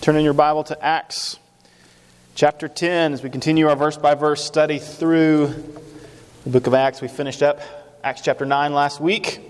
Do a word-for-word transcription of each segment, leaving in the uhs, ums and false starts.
Turn in your Bible to Acts chapter ten as we continue our verse-by-verse study through the book of Acts. We finished up Acts chapter nine last week.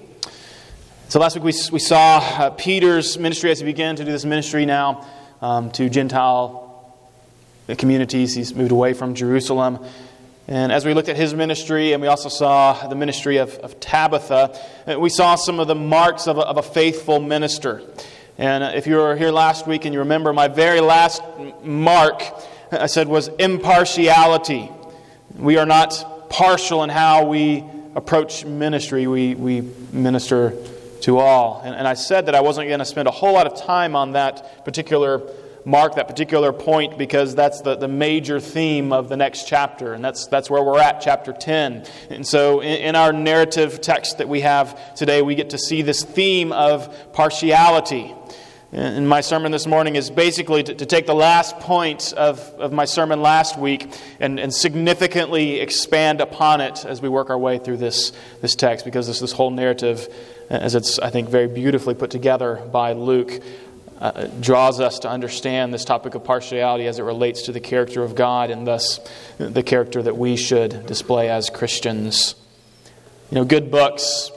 So last week we, we saw uh, Peter's ministry as he began to do this ministry now um, to Gentile communities. He's moved away from Jerusalem. And as we looked at his ministry, and we also saw the ministry of, of Tabitha, we saw some of the marks of a, of a faithful minister. And if you were here last week and you remember, my very last mark, I said, was impartiality. We are not partial in how we approach ministry. We, we minister to all. And, and I said that I wasn't going to spend a whole lot of time on that particular mark, that particular point, because that's the, the major theme of the next chapter. And that's that's where we're at, chapter ten. And so in, in our narrative text that we have today, we get to see this theme of partiality. And my sermon this morning is basically to, to take the last point of, of my sermon last week and, and significantly expand upon it as we work our way through this, this text, because this, this whole narrative, as it's, I think, very beautifully put together by Luke, uh, draws us to understand this topic of partiality as it relates to the character of God and thus the character that we should display as Christians. You know, good books,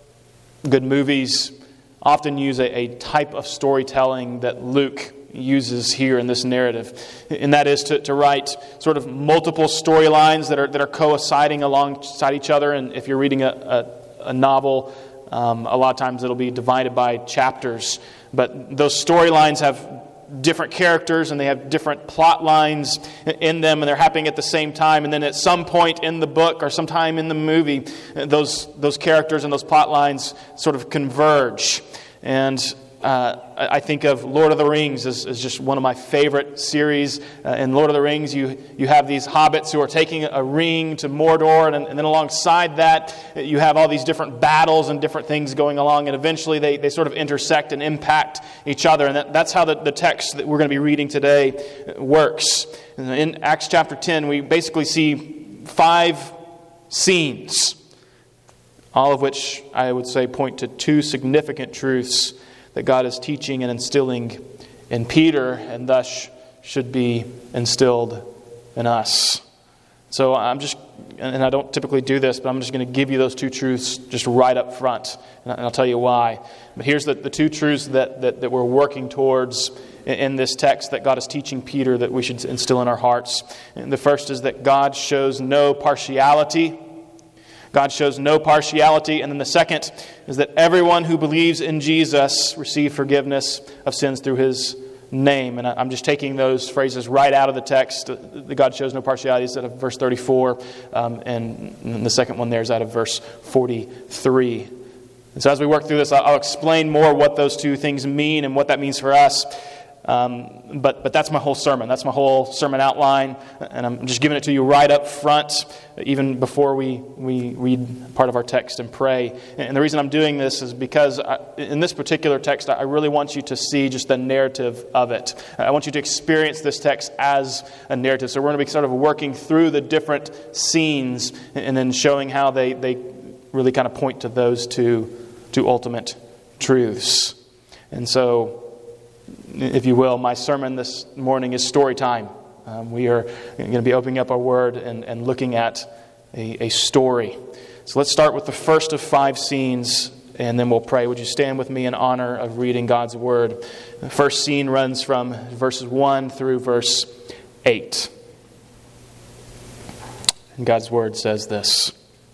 good movies often use a, a type of storytelling that Luke uses here in this narrative. And that is to, to write sort of multiple storylines that are that are coinciding alongside each other. And if you're reading a, a, a novel, um, a lot of times it'll be divided by chapters. But those storylines have different characters and they have different plot lines in them, and they're happening at the same time. And then at some point in the book or sometime in the movie, those those characters and those plot lines sort of converge. And uh, I think of Lord of the Rings as, as just one of my favorite series. Uh, in Lord of the Rings, you you have these hobbits who are taking a ring to Mordor, and, and then alongside that, you have all these different battles and different things going along, and eventually they, they sort of intersect and impact each other. And that, that's how the, the text that we're going to be reading today works. In Acts chapter ten, we basically see five scenes, all of which I would say point to two significant truths that God is teaching and instilling in Peter, and thus should be instilled in us. So I'm just, and I don't typically do this, but I'm just going to give you those two truths just right up front, and I'll tell you why. But here's the, the two truths that, that, that we're working towards in, in this text that God is teaching Peter that we should instill in our hearts. And the first is that God shows no partiality. God shows no partiality. And then the second is that everyone who believes in Jesus receive forgiveness of sins through His name. And I'm just taking those phrases right out of the text. The God shows no partiality is out of verse thirty-four. Um, and the second one there is out of verse forty-three. And so as we work through this, I'll explain more what those two things mean and what that means for us. Um, but but that's my whole sermon. That's my whole sermon outline, and I'm just giving it to you right up front, even before we, we read part of our text and pray. And the reason I'm doing this is because I, in this particular text, I really want you to see just the narrative of it. I want you to experience this text as a narrative. So we're going to be sort of working through the different scenes and then showing how they, they really kind of point to those two, two ultimate truths. And so, if you will, my sermon this morning is story time. Um, we are going to be opening up our Word and, and looking at a, a story. So let's start with the first of five scenes, and then we'll pray. Would you stand with me in honor of reading God's Word? The first scene runs from verses one through verse eight. And God's Word says this.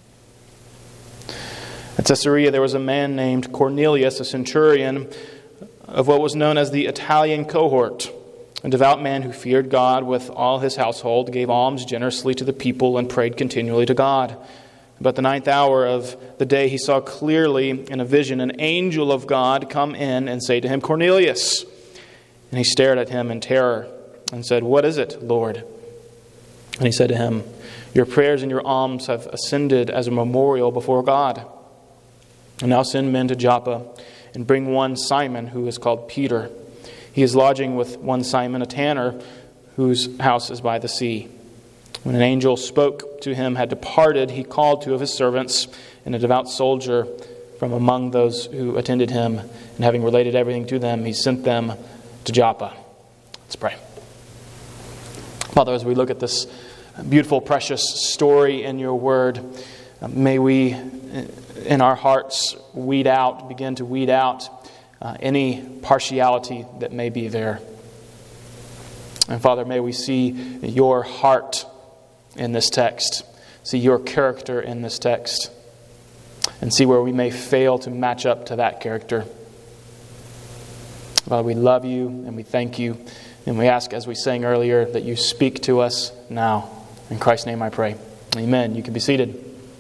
At Caesarea there was a man named Cornelius, a centurion of what was known as the Italian cohort, a devout man who feared God with all his household, gave alms generously to the people, and prayed continually to God. About the ninth hour of the day he saw clearly in a vision an angel of God come in and say to him, "Cornelius." And he stared at him in terror and said, "What is it, Lord?" And he said to him, "Your prayers and your alms have ascended as a memorial before God. And now send men to Joppa and bring one Simon, who is called Peter. He is lodging with one Simon, a tanner, whose house is by the sea." When an angel spoke to him had departed, he called two of his servants and a devout soldier from among those who attended him. And having related everything to them, he sent them to Joppa. Let's pray. Father, as we look at this beautiful, precious story in your word, may we, in our hearts, weed out, begin to weed out uh, any partiality that may be there. And Father, may we see your heart in this text, see your character in this text, and see where we may fail to match up to that character. Father, we love you and we thank you, and we ask, as we sang earlier, that you speak to us now. In Christ's name I pray. Amen. You can be seated.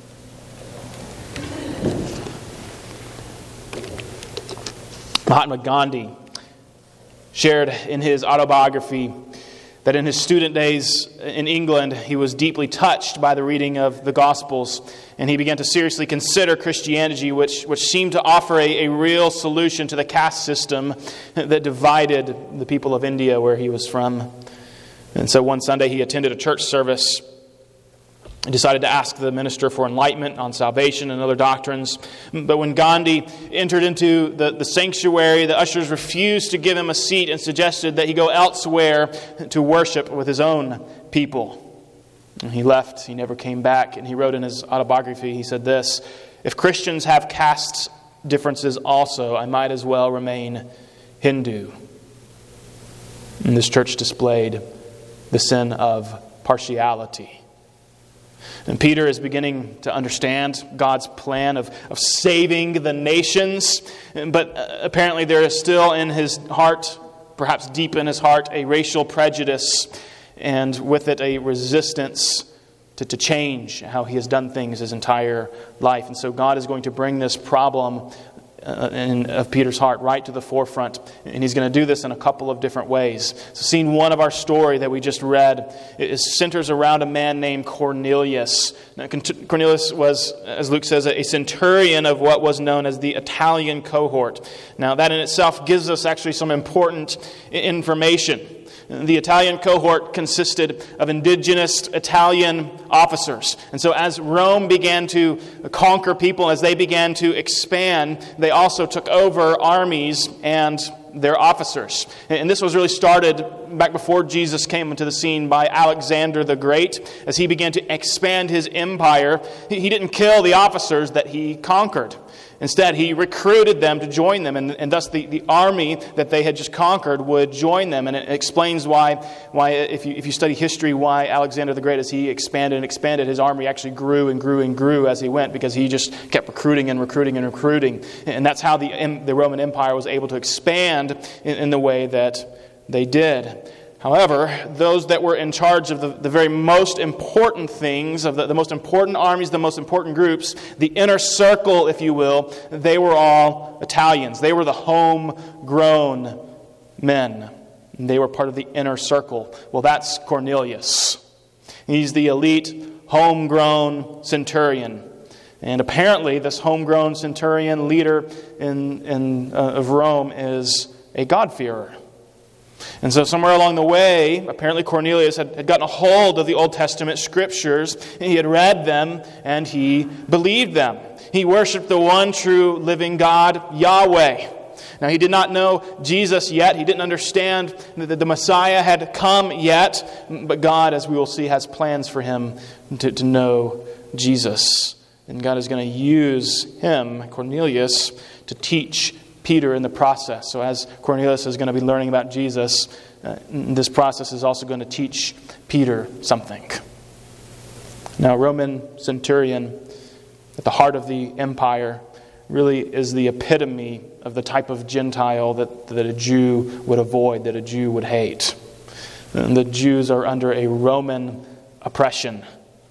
Mahatma Gandhi shared in his autobiography that in his student days in England, he was deeply touched by the reading of the Gospels, and he began to seriously consider Christianity, which, which seemed to offer a, a real solution to the caste system that divided the people of India where he was from. And so one Sunday he attended a church service and decided to ask the minister for enlightenment on salvation and other doctrines. But when Gandhi entered into the, the sanctuary, the ushers refused to give him a seat and suggested that he go elsewhere to worship with his own people. And he left. He never came back. And he wrote in his autobiography, he said this, "If Christians have caste differences also, I might as well remain Hindu." And this church displayed the sin of partiality. And Peter is beginning to understand God's plan of, of saving the nations. But apparently there is still in his heart, perhaps deep in his heart, a racial prejudice. And with it a resistance to, to change how he has done things his entire life. And so God is going to bring this problem uh, in, of Peter's heart right to the forefront. And he's going to do this in a couple of different ways. So scene one of our story that we just read is centers around a man named Cornelius. Now, Cornelius was, as Luke says, a centurion of what was known as the Italian cohort. Now that in itself gives us actually some important information. The Italian cohort consisted of indigenous Italian officers. And so as Rome began to conquer people, as they began to expand, they also took over armies and their officers. And this was really started back before Jesus came into the scene by Alexander the Great. As he began to expand his empire, he didn't kill the officers that he conquered. Instead, he recruited them to join them, and, and thus the, the army that they had just conquered would join them. And it explains why, why if you if you study history, why Alexander the Great, as he expanded and expanded, his army actually grew and grew and grew as he went, because he just kept recruiting and recruiting and recruiting. And that's how the, the Roman Empire was able to expand in, in the way that they did. However, those that were in charge of the, the very most important things, of the, the most important armies, the most important groups, the inner circle, if you will, they were all Italians. They were the homegrown men. And they were part of the inner circle. Well, that's Cornelius. He's the elite, homegrown centurion. And apparently, this homegrown centurion leader in, in, uh, of Rome is a God-fearer. And so somewhere along the way, apparently Cornelius had, had gotten a hold of the Old Testament scriptures. And he had read them and he believed them. He worshipped the one true living God, Yahweh. Now, he did not know Jesus yet. He didn't understand that the Messiah had come yet. But God, as we will see, has plans for him to, to know Jesus. And God is going to use him, Cornelius, to teach Peter in the process. So as Cornelius is going to be learning about Jesus, uh, this process is also going to teach Peter something. Now, Roman centurion, at the heart of the empire, really is the epitome of the type of Gentile that, that a Jew would avoid, that a Jew would hate. And the Jews are under a Roman oppression.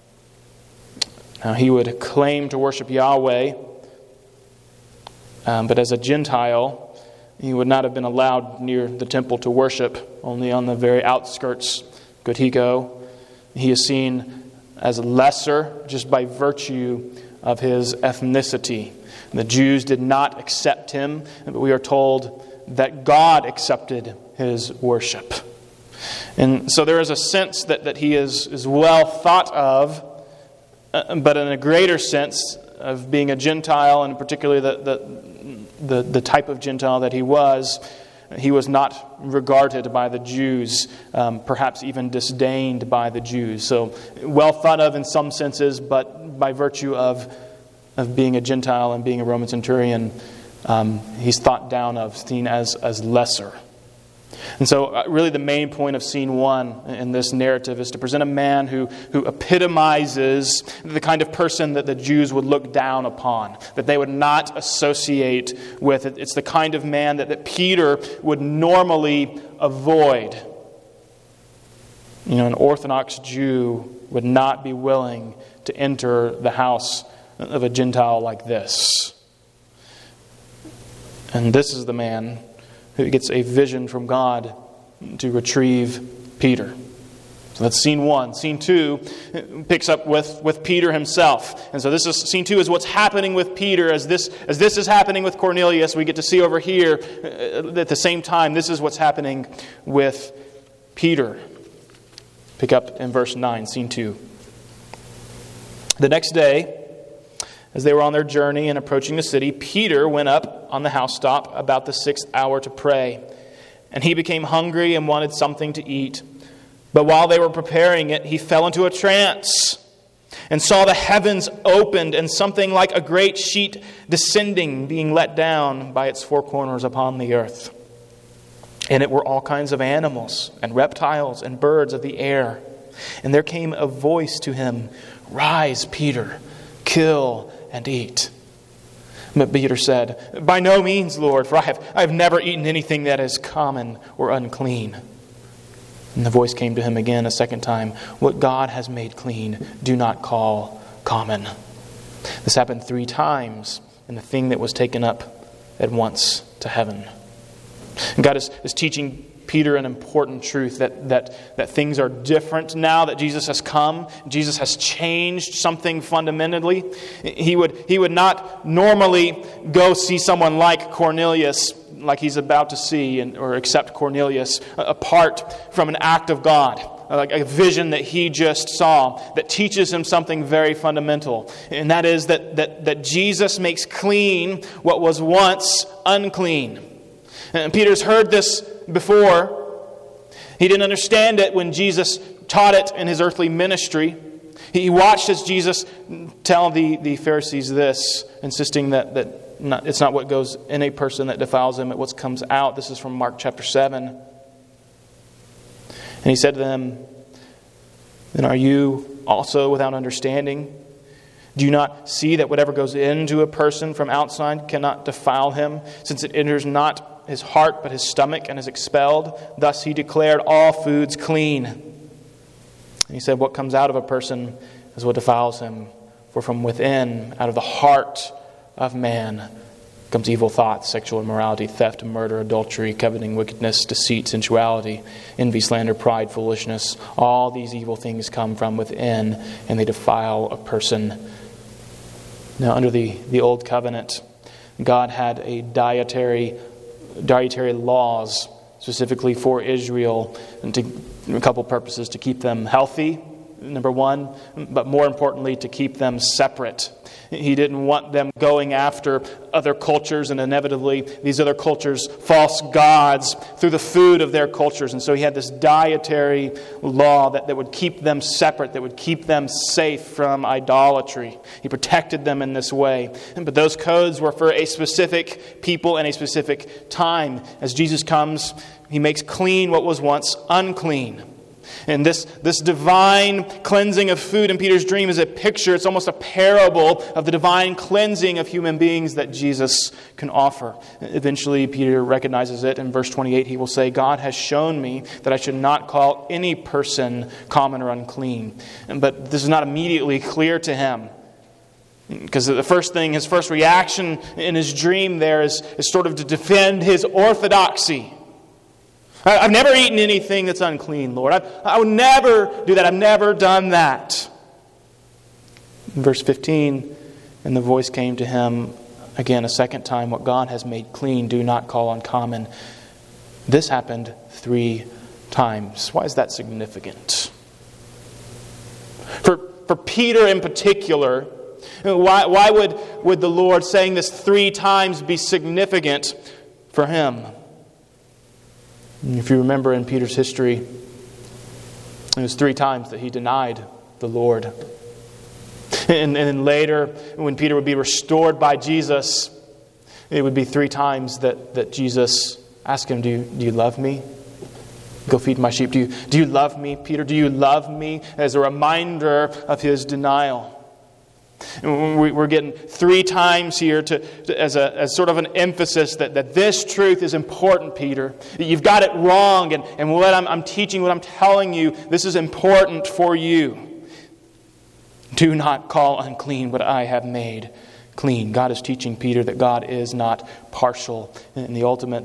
Now, he would claim to worship Yahweh, Um, but as a Gentile, he would not have been allowed near the temple to worship. Only on the very outskirts could he go. He is seen as lesser just by virtue of his ethnicity. The Jews did not accept him, but we are told that God accepted his worship. And so there is a sense that, that he is, is well thought of, uh, but in a greater sense of being a Gentile, and particularly the, the, the, the type of Gentile that he was, He was not regarded by the Jews, um, perhaps even disdained by the Jews. So well thought of in some senses, but by virtue of, of being a Gentile and being a Roman centurion, um, he's thought down of, seen as, as lesser. And so uh, really the main point of scene one in this narrative is to present a man who, who epitomizes the kind of person that the Jews would look down upon, that they would not associate with. It's the kind of man that, that Peter would normally avoid. You know, an Orthodox Jew would not be willing to enter the house of a Gentile like this. And this is the man who gets a vision from God to retrieve Peter. So that's scene one. Scene two picks up with, with Peter himself. And so this is scene two is what's happening with Peter. As this, as this is happening with Cornelius, we get to see over here at the same time, this is what's happening with Peter. Pick up in verse nine, scene two. The next day, as they were on their journey and approaching the city, Peter went up on the housetop about the sixth hour to pray. And he became hungry and wanted something to eat. But while they were preparing it, he fell into a trance and saw the heavens opened and something like a great sheet descending, being let down by its four corners upon the earth. And it were all kinds of animals and reptiles and birds of the air. And there came a voice to him, "Rise, Peter, kill and eat." But Peter said, "By no means, Lord, for I have, I have never eaten anything that is common or unclean." And the voice came to him again a second time, "What God has made clean, do not call common." This happened three times, and the thing that was taken up at once to heaven. And God is, is teaching Peter an important truth, that, that, that things are different now that Jesus has come. Jesus has changed something fundamentally. He would, he would not normally go see someone like Cornelius, like he's about to see, and, or accept Cornelius, apart from an act of God, like a vision that he just saw that teaches him something very fundamental. And that is that, that, that Jesus makes clean what was once unclean. And Peter's heard this before. He didn't understand it when Jesus taught it in his earthly ministry. He watched as Jesus tell the, the Pharisees this, insisting that, that not, it's not what goes in a person that defiles him, but what comes out. This is from Mark chapter seven. And he said to them, "Then are you also without understanding? Do you not see that whatever goes into a person from outside cannot defile him, since it enters not his heart, but his stomach, and is expelled? Thus he declared all foods clean." And he said, "What comes out of a person is what defiles him. For from within, out of the heart of man, comes evil thoughts, sexual immorality, theft, murder, adultery, coveting, wickedness, deceit, sensuality, envy, slander, pride, foolishness. All these evil things come from within, and they defile a person." Now, under the, the Old Covenant, God had a dietary dietary laws specifically for Israel, and to a couple purposes: to keep them healthy, number one, but more importantly, to keep them separate. He didn't want them going after other cultures and inevitably these other cultures' false gods through the food of their cultures. And so he had this dietary law that, that would keep them separate, that would keep them safe from idolatry. He protected them in this way. But those codes were for a specific people and a specific time. As Jesus comes, he makes clean what was once unclean. And this, this divine cleansing of food in Peter's dream is a picture, it's almost a parable of the divine cleansing of human beings that Jesus can offer. Eventually, Peter recognizes it. In verse twenty-eight, he will say, "God has shown me that I should not call any person common or unclean." But this is not immediately clear to him. Because the first thing, his first reaction in his dream there is, is sort of to defend his orthodoxy. "I've never eaten anything that's unclean, Lord. I, I would never do that. I've never done that." In verse fifteen, and the voice came to him again a second time, "What God has made clean, do not call uncommon." This happened three times. Why is that significant? For, for Peter in particular, why, why would, would the Lord saying this three times be significant for him? And if you remember in Peter's history, it was three times that he denied the Lord. And, and then later, when Peter would be restored by Jesus, it would be three times that, that Jesus asked him, do you, do you love me? Go feed my sheep. Do you, do you love me, Peter? Do you love me? As a reminder of his denial. And we're getting three times here to, to as a as sort of an emphasis that, that this truth is important, Peter. You've got it wrong, and, and what I'm, I'm teaching, what I'm telling you, this is important for you. Do not call unclean what I have made clean. God is teaching Peter that God is not partial. And the ultimate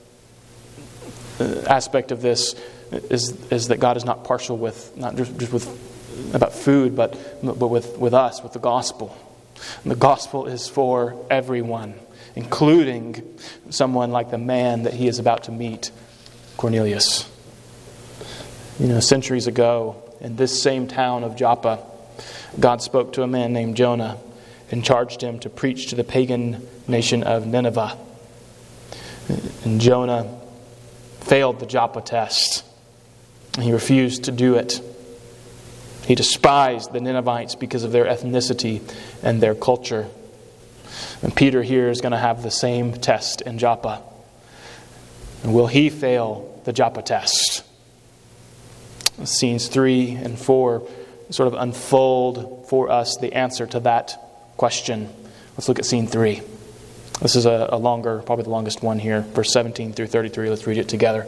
aspect of this is, is that God is not partial with, not just, just with about food, but but with, with us, with the gospel. And the gospel is for everyone, including someone like the man that he is about to meet, Cornelius. You know, centuries ago, in this same town of Joppa, God spoke to a man named Jonah and charged him to preach to the pagan nation of Nineveh. And Jonah failed the Joppa test. He refused to do it. He despised the Ninevites because of their ethnicity and their culture. And Peter here is going to have the same test in Joppa. And will he fail the Joppa test? Scenes three and four sort of unfold for us the answer to that question. Let's look at scene three. This is a, a longer, probably the longest one here, verse seventeen through thirty-three. Let's read it together.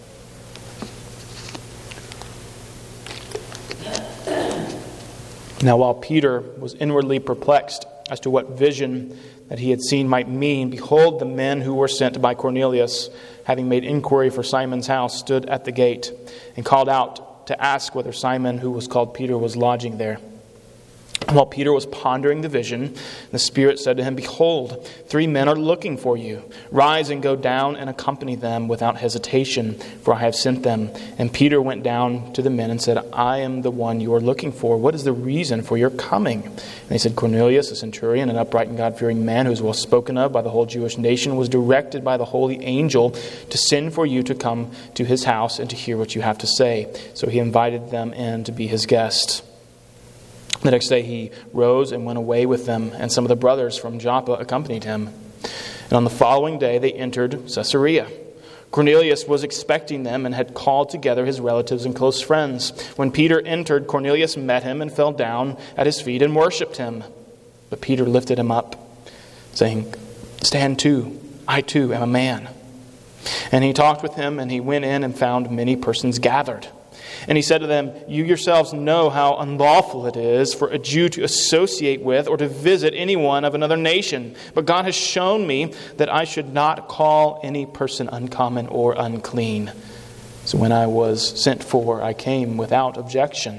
Now while Peter was inwardly perplexed as to what vision that he had seen might mean, behold, the men who were sent by Cornelius, having made inquiry for Simon's house, stood at the gate and called out to ask whether Simon, who was called Peter, was lodging there. While Peter was pondering the vision, the Spirit said to him, behold, three men are looking for you. Rise and go down and accompany them without hesitation, for I have sent them. And Peter went down to the men and said, I am the one you are looking for. What is the reason for your coming? And they said, Cornelius, a centurion, an upright and God-fearing man who is well spoken of by the whole Jewish nation, was directed by the holy angel to send for you to come to his house and to hear what you have to say. So he invited them in to be his guests. The next day he rose and went away with them, and some of the brothers from Joppa accompanied him. And on the following day they entered Caesarea. Cornelius was expecting them and had called together his relatives and close friends. When Peter entered, Cornelius met him and fell down at his feet and worshipped him. But Peter lifted him up, saying, Stand too, I too am a man. And he talked with him, and he went in and found many persons gathered. And he said to them, You yourselves know how unlawful it is for a Jew to associate with or to visit anyone of another nation. But God has shown me that I should not call any person uncommon or unclean. So when I was sent for, I came without objection.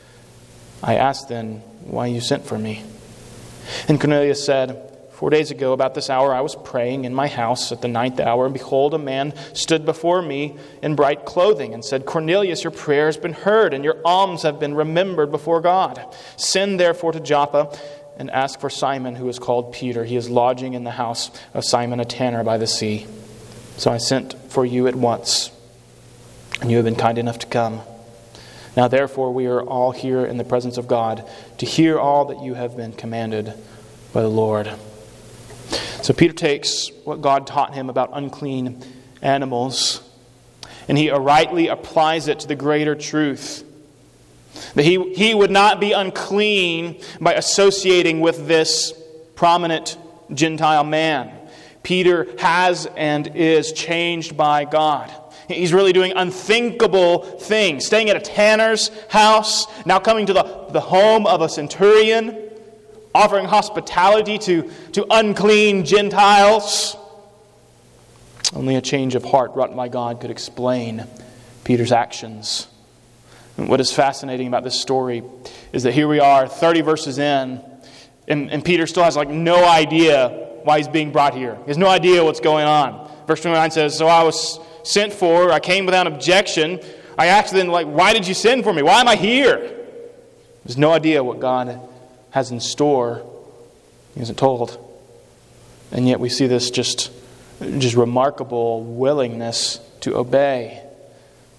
I asked then, Why you sent for me? And Cornelius said, Four days ago, about this hour, I was praying in my house at the ninth hour, and behold, a man stood before me in bright clothing and said, Cornelius, your prayer has been heard, and your alms have been remembered before God. Send therefore to Joppa and ask for Simon, who is called Peter. He is lodging in the house of Simon, a tanner by the sea. So I sent for you at once, and you have been kind enough to come. Now therefore we are all here in the presence of God to hear all that you have been commanded by the Lord. So Peter takes what God taught him about unclean animals, and he rightly applies it to the greater truth. That he, he would not be unclean by associating with this prominent Gentile man. Peter has and is changed by God. He's really doing unthinkable things. Staying at a tanner's house, now coming to the, the home of a centurion, offering hospitality to, to unclean Gentiles. Only a change of heart wrought by God could explain Peter's actions. And what is fascinating about this story is that here we are, thirty verses in, and, and Peter still has like no idea why he's being brought here. He has no idea what's going on. Verse twenty-nine says, So I was sent for, I came without objection. I asked them, like, why did you send for me? Why am I here? There's no idea what God has in store. He isn't told. And yet we see this just, just remarkable willingness to obey.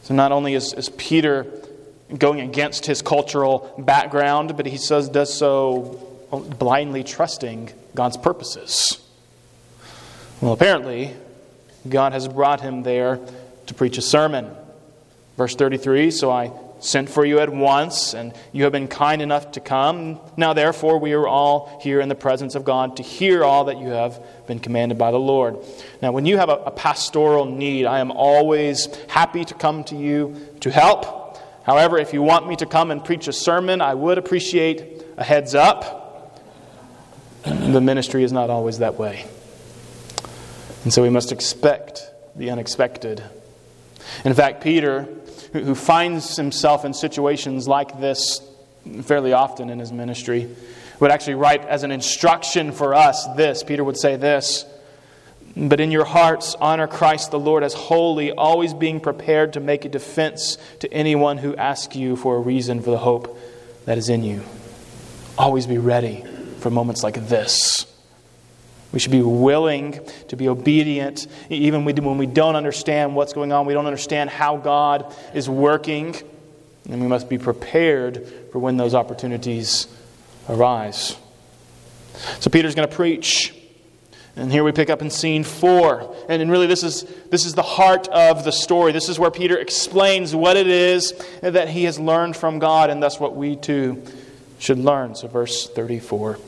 So not only is, is Peter going against his cultural background, but he says does so blindly trusting God's purposes. Well, apparently, God has brought him there to preach a sermon. Verse thirty-three, so I sent for you at once, and you have been kind enough to come. Now therefore we are all here in the presence of God to hear all that you have been commanded by the Lord. Now when you have a, a pastoral need, I am always happy to come to you to help. However, if you want me to come and preach a sermon, I would appreciate a heads up. The ministry is not always that way. And so we must expect the unexpected. In fact, Peter, who finds himself in situations like this fairly often in his ministry, would actually write as an instruction for us this. Peter would say this, but in your hearts honor Christ the Lord as holy, always being prepared to make a defense to anyone who asks you for a reason for the hope that is in you. Always be ready for moments like this. We should be willing to be obedient, even when we don't understand what's going on. We don't understand how God is working. And we must be prepared for when those opportunities arise. So Peter's going to preach. And here we pick up in scene four. And really this is, this is the heart of the story. This is where Peter explains what it is that he has learned from God, and thus what we too should learn. So verse thirty-four.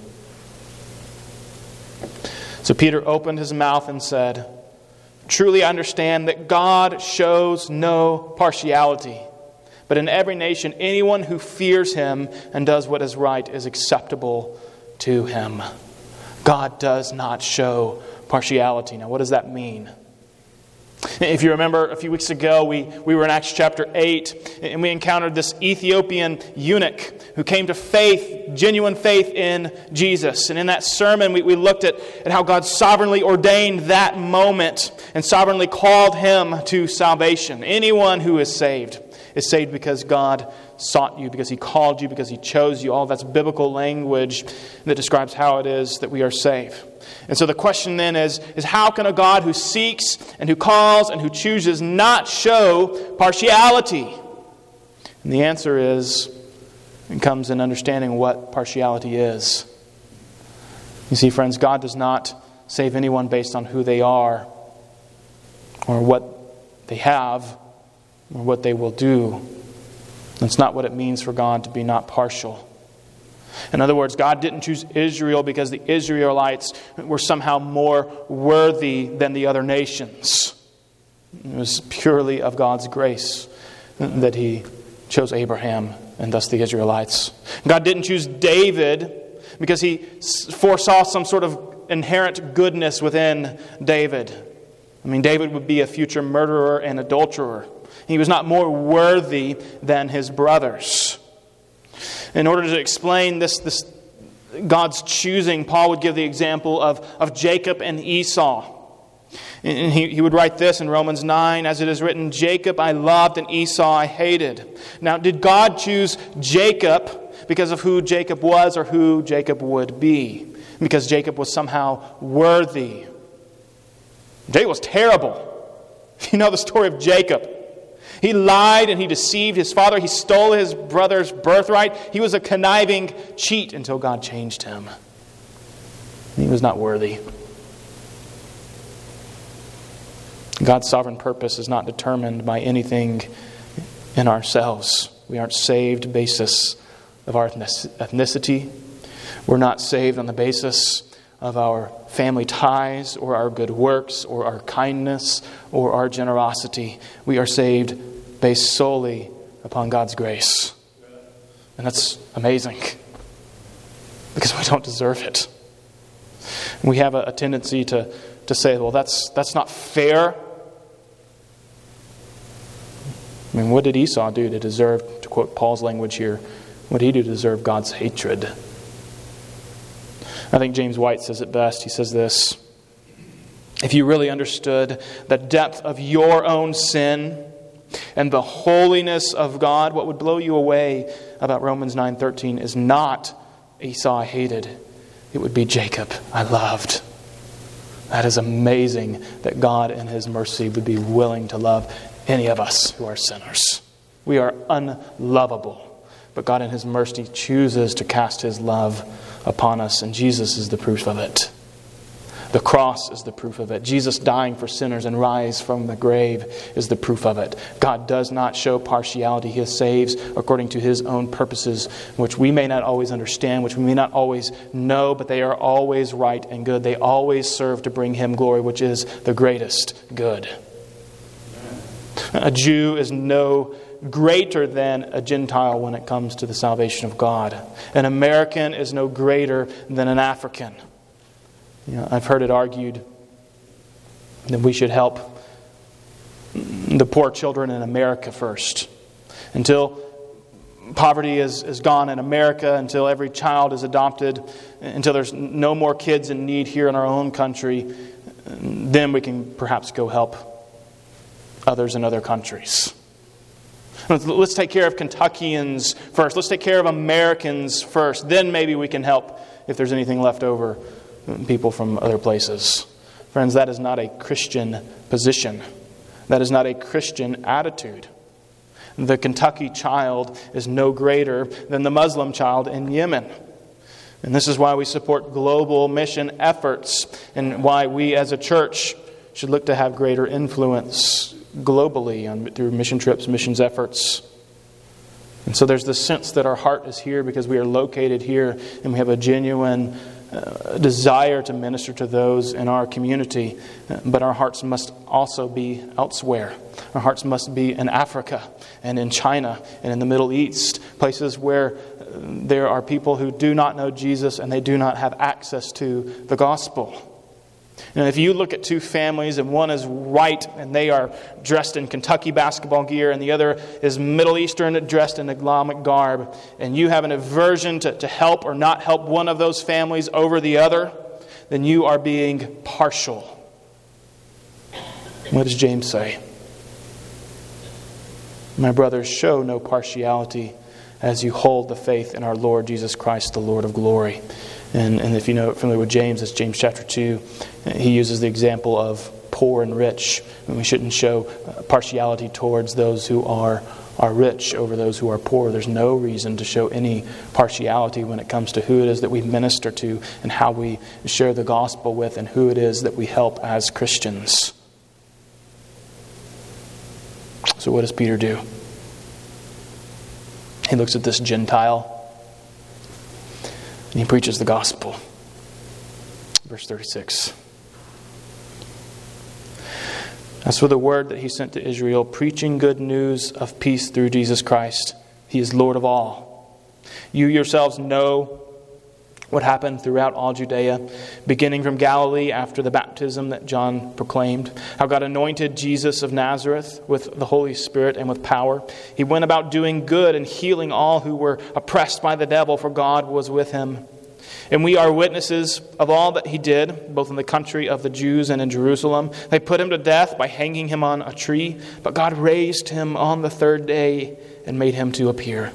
So Peter opened his mouth and said, truly I understand that God shows no partiality, but in every nation anyone who fears him and does what is right is acceptable to him. God does not show partiality. Now what does that mean? If you remember, a few weeks ago, we, we were in Acts chapter eight, and we encountered this Ethiopian eunuch who came to faith, genuine faith in Jesus. And in that sermon, we, we looked at, at how God sovereignly ordained that moment and sovereignly called him to salvation. Anyone who is saved is saved because God sought you, because He called you, because He chose you. All that's biblical language that describes how it is that we are saved. And so the question then is, is how can a God who seeks and who calls and who chooses not show partiality? And the answer is, it comes in understanding what partiality is. You see, friends, God does not save anyone based on who they are or what they have or what they will do. That's not what it means for God to be not partial. In other words, God didn't choose Israel because the Israelites were somehow more worthy than the other nations. It was purely of God's grace that He chose Abraham and thus the Israelites. God didn't choose David because He foresaw some sort of inherent goodness within David. I mean, David would be a future murderer and adulterer. He was not more worthy than his brothers. In order to explain this, this God's choosing, Paul would give the example of, of Jacob and Esau. And he, he would write this in Romans nine, as it is written, Jacob I loved and Esau I hated. Now, did God choose Jacob because of who Jacob was or who Jacob would be? Because Jacob was somehow worthy. Jacob was terrible. You know the story of Jacob. He lied and he deceived his father. He stole his brother's birthright. He was a conniving cheat until God changed him. He was not worthy. God's sovereign purpose is not determined by anything in ourselves. We aren't saved basis of our ethnicity. We're not saved on the basis of our family ties or our good works or our kindness or our generosity. We are saved based solely upon God's grace. And that's amazing because we don't deserve it. We have a, a tendency to, to say, well, that's that's not fair. I mean, what did Esau do to deserve, to quote Paul's language here, what did he do to deserve God's hatred? I think James White says it best. He says this, if you really understood the depth of your own sin and the holiness of God, what would blow you away about Romans nine thirteen is not Esau I hated. It would be Jacob I loved. That is amazing that God in His mercy would be willing to love any of us who are sinners. We are unlovable. But God in His mercy chooses to cast His love upon us, and Jesus is the proof of it. The cross is the proof of it. Jesus dying for sinners and rise from the grave is the proof of it. God does not show partiality. He saves according to His own purposes, which we may not always understand, which we may not always know, but they are always right and good. They always serve to bring Him glory, which is the greatest good. A Jew is no greater than a Gentile when it comes to the salvation of God. An American is no greater than an African. You know, I've heard it argued that we should help the poor children in America first. Until poverty is, is gone in America, until every child is adopted, until there's no more kids in need here in our own country, then we can perhaps go help others in other countries. Let's take care of Kentuckians first. Let's take care of Americans first. Then maybe we can help, if there's anything left over, people from other places. Friends, that is not a Christian position. That is not a Christian attitude. The Kentucky child is no greater than the Muslim child in Yemen. And this is why we support global mission efforts, and why we as a church should look to have greater influence globally on, through mission trips, missions efforts. And so there's this sense that our heart is here because we are located here and we have a genuine uh, desire to minister to those in our community. But our hearts must also be elsewhere. Our hearts must be in Africa and in China and in the Middle East, places where there are people who do not know Jesus and they do not have access to the gospel. And if you look at two families, and one is white and they are dressed in Kentucky basketball gear, and the other is Middle Eastern dressed in Islamic garb, and you have an aversion to, to help or not help one of those families over the other, then you are being partial. What does James say? My brothers, show no partiality as you hold the faith in our Lord Jesus Christ, the Lord of glory. And, and if you know familiar with James, it's James chapter two. He uses the example of poor and rich. And we shouldn't show partiality towards those who are, are rich over those who are poor. There's no reason to show any partiality when it comes to who it is that we minister to and how we share the gospel with and who it is that we help as Christians. So what does Peter do? He looks at this Gentile and he preaches the gospel. Verse thirty-six. As for the word that he sent to Israel, preaching good news of peace through Jesus Christ, He is Lord of all. You yourselves know what happened throughout all Judea, beginning from Galilee after the baptism that John proclaimed, how God anointed Jesus of Nazareth with the Holy Spirit and with power. He went about doing good and healing all who were oppressed by the devil, for God was with him. And we are witnesses of all that he did, both in the country of the Jews and in Jerusalem. They put him to death by hanging him on a tree, but God raised him on the third day and made him to appear,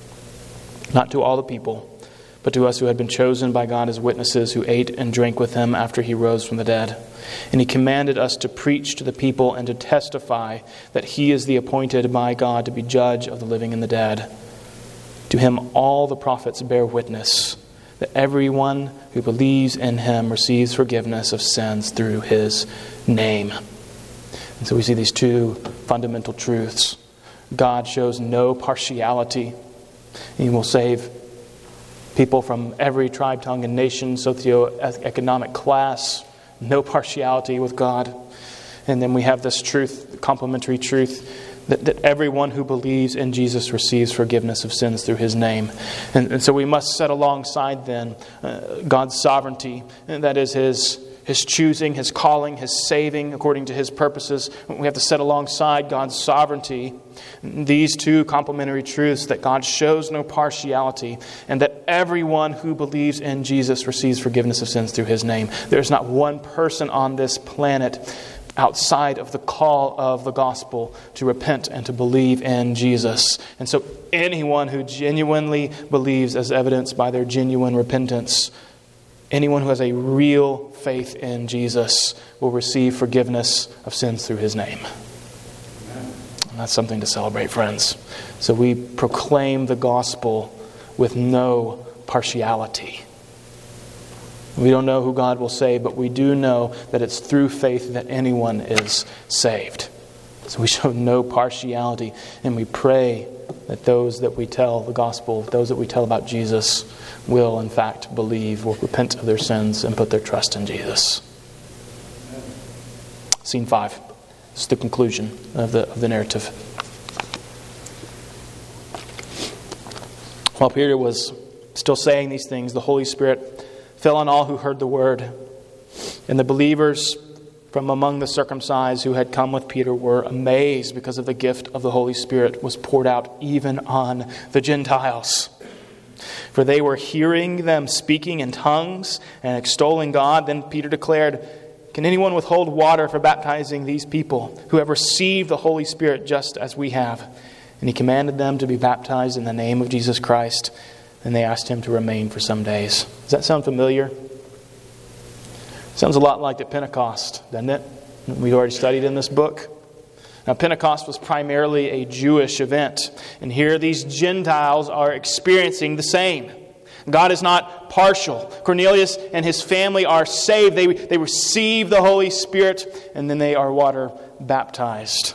not to all the people, but to us who had been chosen by God as witnesses, who ate and drank with him after he rose from the dead. And he commanded us to preach to the people and to testify that he is the appointed by God to be judge of the living and the dead. To him all the prophets bear witness that everyone who believes in him receives forgiveness of sins through his name. And so we see these two fundamental truths. God shows no partiality. He will save people from every tribe, tongue, and nation, socioeconomic class. No partiality with God. And then we have this truth, complementary truth, that, that everyone who believes in Jesus receives forgiveness of sins through his name. And, and so we must set alongside then uh, God's sovereignty. And that is his, his choosing, his calling, his saving according to his purposes. We have to set alongside God's sovereignty these two complementary truths, that God shows no partiality and that everyone who believes in Jesus receives forgiveness of sins through his name. There's not one person on this planet outside of the call of the gospel to repent and to believe in Jesus. And so anyone who genuinely believes, as evidenced by their genuine repentance, anyone who has a real faith in Jesus will receive forgiveness of sins through his name. Amen. And that's something to celebrate, friends. So we proclaim the gospel with no partiality. We don't know who God will save, but we do know that it's through faith that anyone is saved. So we show no partiality, and we pray that those that we tell the gospel, those that we tell about Jesus, will in fact believe, will repent of their sins, and put their trust in Jesus. Scene five. This is the conclusion of the, of the narrative. While Peter was still saying these things, the Holy Spirit fell on all who heard the word. And the believers from among the circumcised who had come with Peter were amazed because of the gift of the Holy Spirit was poured out even on the Gentiles. For they were hearing them speaking in tongues and extolling God. Then Peter declared, "Can anyone withhold water for baptizing these people who have received the Holy Spirit just as we have?" And he commanded them to be baptized in the name of Jesus Christ. And they asked him to remain for some days. Does that sound familiar? Sounds a lot like at Pentecost, doesn't it? We've already studied in this book. Now, Pentecost was primarily a Jewish event. And here these Gentiles are experiencing the same. God is not partial. Cornelius and his family are saved. They, they receive the Holy Spirit, and then they are water baptized.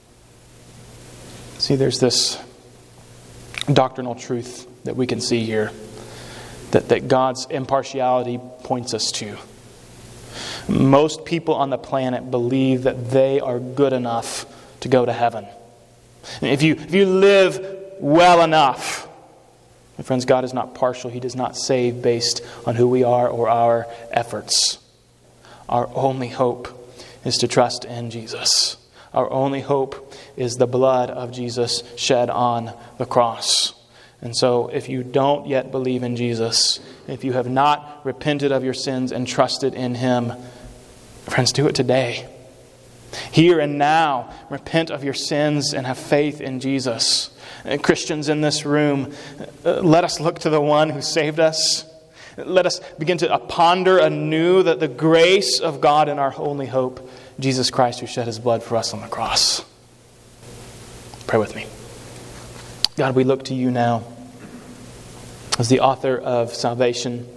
See, there's this doctrinal truth that we can see here that, that God's impartiality points us to. Most people on the planet believe that they are good enough to go to heaven. And if you, if you live well enough, my friends, God is not partial. He does not save based on who we are or our efforts. Our only hope is to trust in Jesus. Our only hope is the blood of Jesus shed on the cross. And so if you don't yet believe in Jesus, if you have not repented of your sins and trusted in Him, friends, do it today. Here and now, repent of your sins and have faith in Jesus. And Christians in this room, let us look to the one who saved us. Let us begin to ponder anew that the grace of God and our only hope, Jesus Christ, who shed His blood for us on the cross. Pray with me. God, we look to You now as the author of salvation,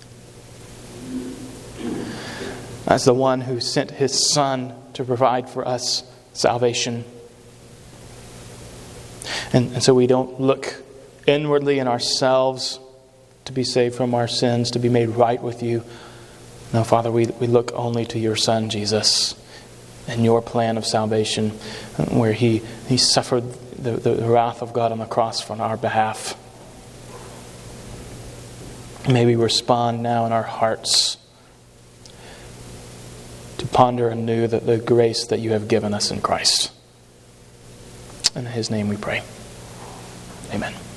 as the one who sent His Son to provide for us salvation. And, and so we don't look inwardly in ourselves to be saved from our sins, to be made right with You. No, Father, we, we look only to Your Son, Jesus, and Your plan of salvation, where He, he suffered the, the, the wrath of God on the cross on our behalf. May we respond now in our hearts to ponder anew the, the grace that You have given us in Christ. In His name we pray. Amen.